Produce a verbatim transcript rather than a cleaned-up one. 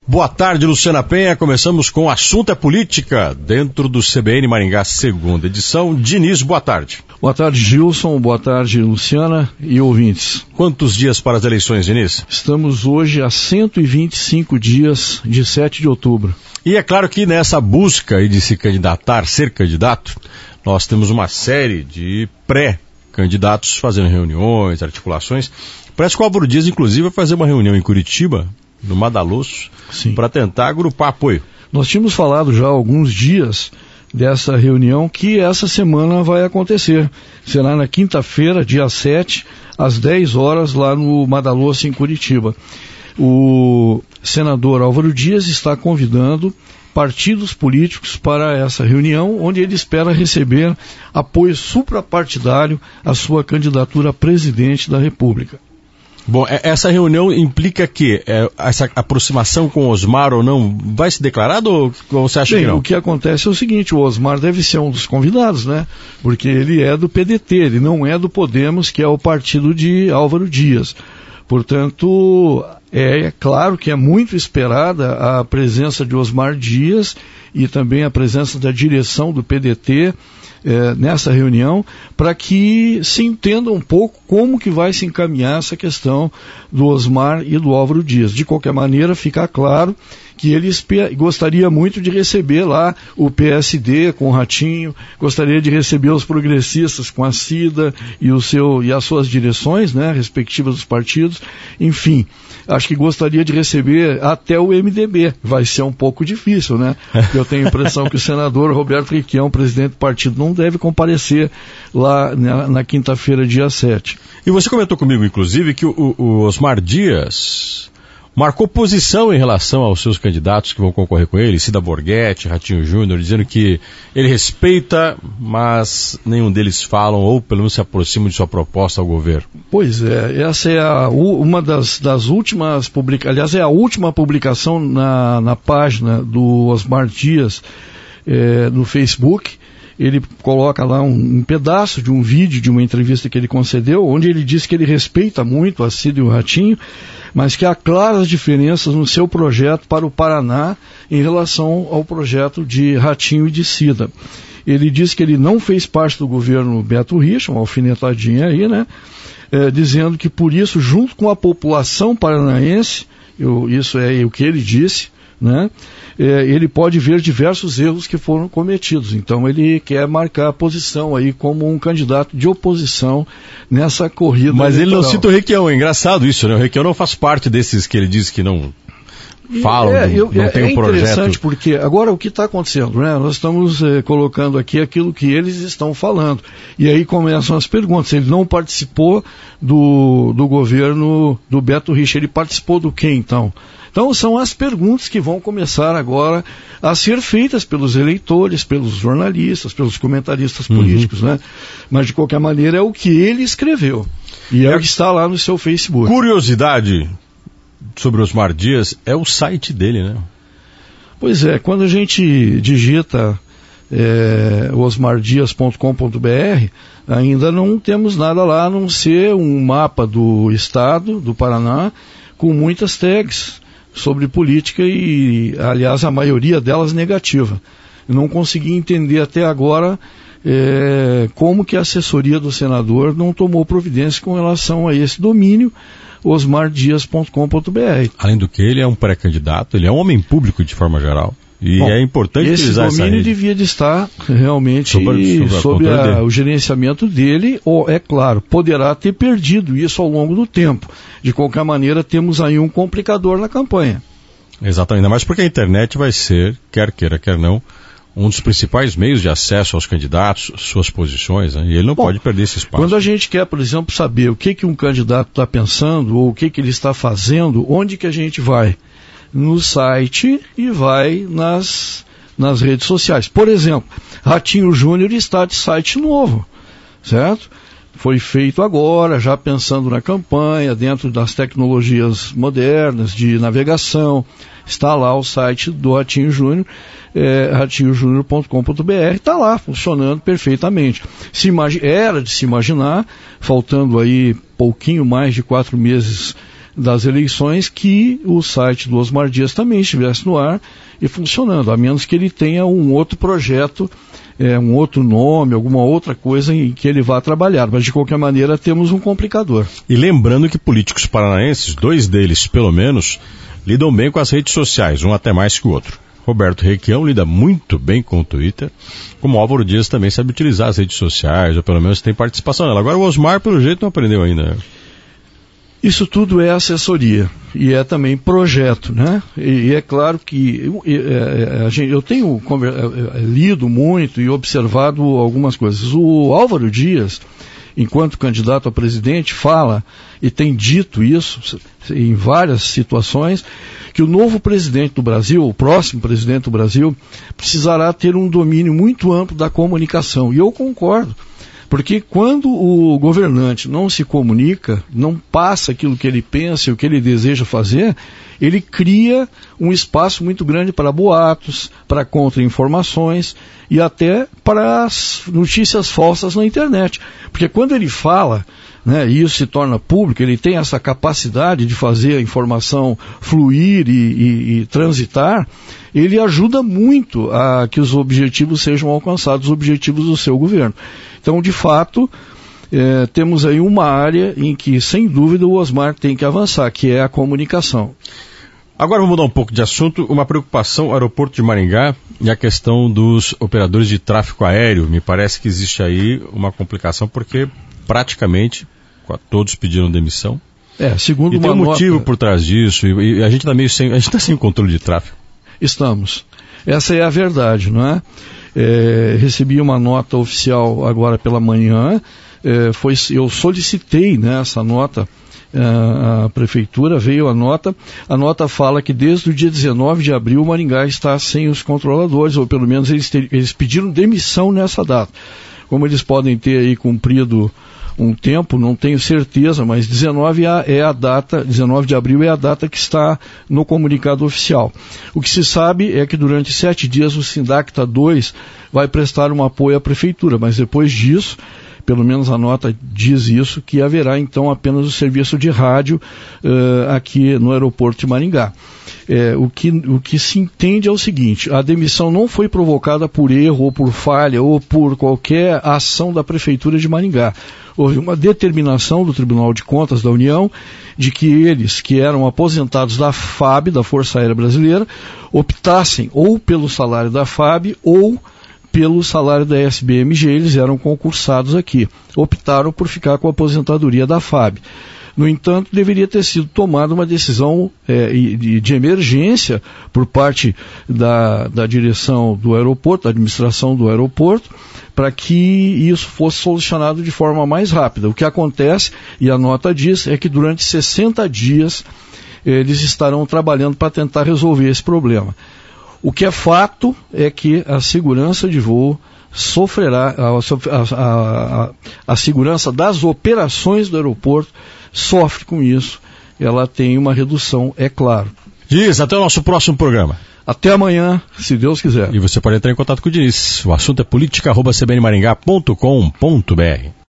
Boa tarde, Luciana Penha. Começamos com Assunto é Política, dentro do C B N Maringá, segunda edição. Diniz, boa tarde. Boa tarde, Gilson. Boa tarde, Luciana e ouvintes. Quantos dias para as eleições, Diniz? Estamos hoje a cento e vinte e cinco dias de sete de outubro. E é claro que nessa busca de se candidatar, ser candidato, nós temos uma série de pré-candidatos fazendo reuniões, articulações. Parece que o Álvaro Dias, inclusive, vai fazer uma reunião em Curitiba, no Madalosso, para tentar agrupar apoio. Nós tínhamos falado já há alguns dias dessa reunião que essa semana vai acontecer. Será na quinta-feira, dia sete, às dez horas, lá no Madalosso, em Curitiba. O senador Álvaro Dias está convidando partidos políticos para essa reunião, onde ele espera receber apoio suprapartidário à sua candidatura a presidente da República. Bom, essa reunião implica que é, essa aproximação com o Osmar ou não vai ser declarado ou você acha Bem, que não? O que acontece é o seguinte, o Osmar deve ser um dos convidados, né? Porque ele é do P D T, ele não é do Podemos, que é o partido de Álvaro Dias. Portanto, é, é claro que é muito esperada a presença de Osmar Dias e também a presença da direção do P D T É, nessa reunião, para que se entenda um pouco como que vai se encaminhar essa questão do Osmar e do Álvaro Dias. De qualquer maneira, fica claro que ele gostaria muito de receber lá o P S D com o Ratinho, gostaria de receber os progressistas com a Cida e, o seu, e as suas direções, né, respectivas dos partidos, enfim, acho que gostaria de receber até o M D B, vai ser um pouco difícil, né, porque eu tenho a impressão que o senador Roberto Requião, presidente do partido, não deve comparecer lá na, na quinta-feira, dia sete. E você comentou comigo, inclusive, que o, o Osmar Dias marcou posição em relação aos seus candidatos que vão concorrer com ele, Cida Borghetti, Ratinho Júnior, dizendo que ele respeita, mas nenhum deles falam ou pelo menos se aproximam de sua proposta ao governo. Pois é, essa é a, uma das, das últimas publicações, aliás, é a última publicação na, na página do Osmar Dias é, no Facebook. Ele coloca lá um, um pedaço de um vídeo de uma entrevista que ele concedeu, onde ele diz que ele respeita muito a Cida e o Ratinho, mas que há claras diferenças no seu projeto para o Paraná em relação ao projeto de Ratinho e de Cida. Ele diz que ele não fez parte do governo Beto Richa, uma alfinetadinha aí, né? É, dizendo que por isso, junto com a população paranaense, eu, isso é o que ele disse, né? É, ele pode ver diversos erros que foram cometidos. Então ele quer marcar a posição aí como um candidato de oposição nessa corrida Mas eleitoral. Ele não cita o Requião, é engraçado isso, né? O Requião não faz parte desses que ele diz que não falam, é, eu, não é, tem um é projeto. É interessante porque agora o que está acontecendo, né? Nós estamos é, colocando aqui aquilo que eles estão falando. E aí começam as perguntas. Ele não participou do, do governo do Beto Richa, ele participou do quê então? Então são as perguntas que vão começar agora a ser feitas pelos eleitores, pelos jornalistas, pelos comentaristas políticos, uhum. né? Mas de qualquer maneira é o que ele escreveu. E é, é o que está lá no seu Facebook. Curiosidade sobre Osmar Dias é o site dele, né? Pois é, quando a gente digita é, osmar dias ponto com ponto b r, ainda não temos nada lá a não ser um mapa do estado, do Paraná, com muitas tags sobre política e, aliás, a maioria delas negativa. Eu não consegui entender até agora é, como que a assessoria do senador não tomou providência com relação a esse domínio, osmar dias ponto com ponto b r. Além do que, ele é um pré-candidato, ele é um homem público de forma geral. E Bom, é importante esse utilizar essa domínio rede. devia de estar realmente sobre, sobre, sobre a, o gerenciamento dele, ou, é claro, poderá ter perdido isso ao longo do tempo. De qualquer maneira, temos aí um complicador na campanha. Exatamente, ainda mais porque a internet vai ser, quer queira, quer não, um dos principais meios de acesso aos candidatos, suas posições, né? E ele não Bom, pode perder esse espaço. Quando a gente quer, por exemplo, saber o que, que um candidato está pensando, ou o que, que ele está fazendo, onde que a gente vai? No site e vai nas, nas redes sociais. Por exemplo, Ratinho Júnior está de site novo, certo? Foi feito agora, já pensando na campanha, dentro das tecnologias modernas de navegação. Está lá o site do Ratinho Júnior, é, ratinho júnior ponto com ponto b r, está lá, funcionando perfeitamente. Se imagi- era de se imaginar, faltando aí pouquinho mais de quatro meses das eleições que o site do Osmar Dias também estivesse no ar e funcionando, a menos que ele tenha um outro projeto, é, um outro nome, alguma outra coisa em que ele vá trabalhar, mas de qualquer maneira temos um complicador. E lembrando que políticos paranaenses, dois deles pelo menos, lidam bem com as redes sociais, um até mais que o outro. Roberto Requião lida muito bem com o Twitter, como Álvaro Dias também sabe utilizar as redes sociais, ou pelo menos tem participação nela. Agora o Osmar, pelo jeito, não aprendeu ainda. Isso tudo é assessoria e é também projeto, né? E, e é claro que eu, eu, eu tenho lido muito e observado algumas coisas. O Álvaro Dias, enquanto candidato a presidente, fala e tem dito isso em várias situações, que o novo presidente do Brasil, o próximo presidente do Brasil, precisará ter um domínio muito amplo da comunicação. E eu concordo. Porque quando o governante não se comunica, não passa aquilo que ele pensa e o que ele deseja fazer, ele cria um espaço muito grande para boatos, para contra-informações e até para as notícias falsas na internet. Porque quando ele fala, né, e isso se torna público, ele tem essa capacidade de fazer a informação fluir e, e, e transitar, ele ajuda muito a que os objetivos sejam alcançados, os objetivos do seu governo. Então, de fato, eh, temos aí uma área em que, sem dúvida, o Osmar tem que avançar, que é a comunicação. Agora vamos mudar um pouco de assunto, uma preocupação, aeroporto de Maringá e a questão dos operadores de tráfego aéreo. Me parece que existe aí uma complicação, porque praticamente todos pediram demissão. É, segundo e uma tem um nota... motivo por trás disso, e, e a gente está meio sem, a gente está sem o controle de tráfego. Estamos. Essa é a verdade, não é? É, recebi uma nota oficial agora pela manhã, é, foi, eu solicitei, né, essa nota, a, a prefeitura, veio a nota, a nota fala que desde o dia dezenove de abril o Maringá está sem os controladores, ou pelo menos eles, ter, eles pediram demissão nessa data. Como eles podem ter aí cumprido um tempo, não tenho certeza, mas dezenove é a data, dezenove de abril é a data que está no comunicado oficial. O que se sabe é que durante sete dias o Sindacta dois vai prestar um apoio à prefeitura, mas depois disso, pelo menos a nota diz isso, que haverá então apenas o serviço de rádio uh, aqui no aeroporto de Maringá. É, o, que, o que se entende é o seguinte: a demissão não foi provocada por erro ou por falha ou por qualquer ação da prefeitura de Maringá. Houve uma determinação do Tribunal de Contas da União de que eles, que eram aposentados da F A B, da Força Aérea Brasileira, optassem ou pelo salário da F A B ou pelo salário da S B M G. Eles eram concursados aqui. Optaram por ficar com a aposentadoria da F A B. No entanto, deveria ter sido tomada uma decisão é, de, de emergência por parte da, da direção do aeroporto, da administração do aeroporto, para que isso fosse solucionado de forma mais rápida. O que acontece, e a nota diz, é que durante sessenta dias eles estarão trabalhando para tentar resolver esse problema. O que é fato é que a segurança de voo sofrerá, a, a, a, a segurança das operações do aeroporto sofre com isso. Ela tem uma redução, é claro. Diz, até o nosso próximo programa. Até amanhã, se Deus quiser. E você pode entrar em contato com o Diniz. O assunto é política arroba c b n maringá ponto com ponto b r.